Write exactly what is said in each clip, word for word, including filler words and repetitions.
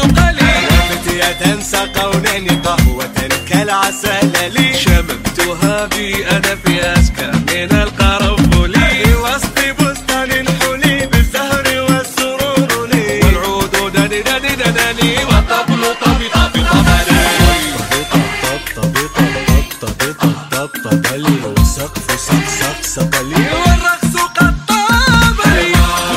قلي وفتية سقونني قهوة كالعسل لي شممتها بي أنا في أسكى من القرنفل وسط بستان الحلي بالزهر والسرور لي والعود دني دني دناني والطبل طبي طبي طبلي طبي طب طبي طب طب طبلي والسقف سق سق سقلي والرقص قد طابلي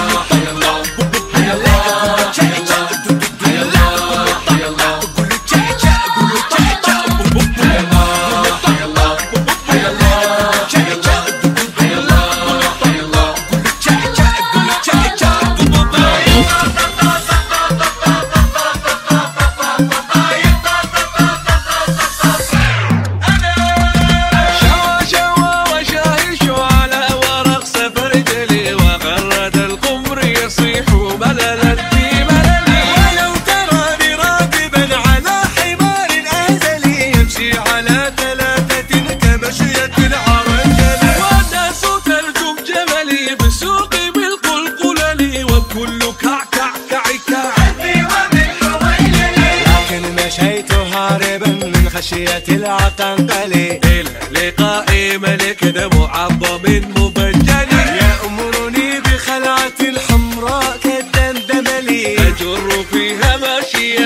خشية العقنقلي إلى لقاء ملك معظم مبجل يأمرني بخلعة حمراء كالدمدملي أجر فيها ماشية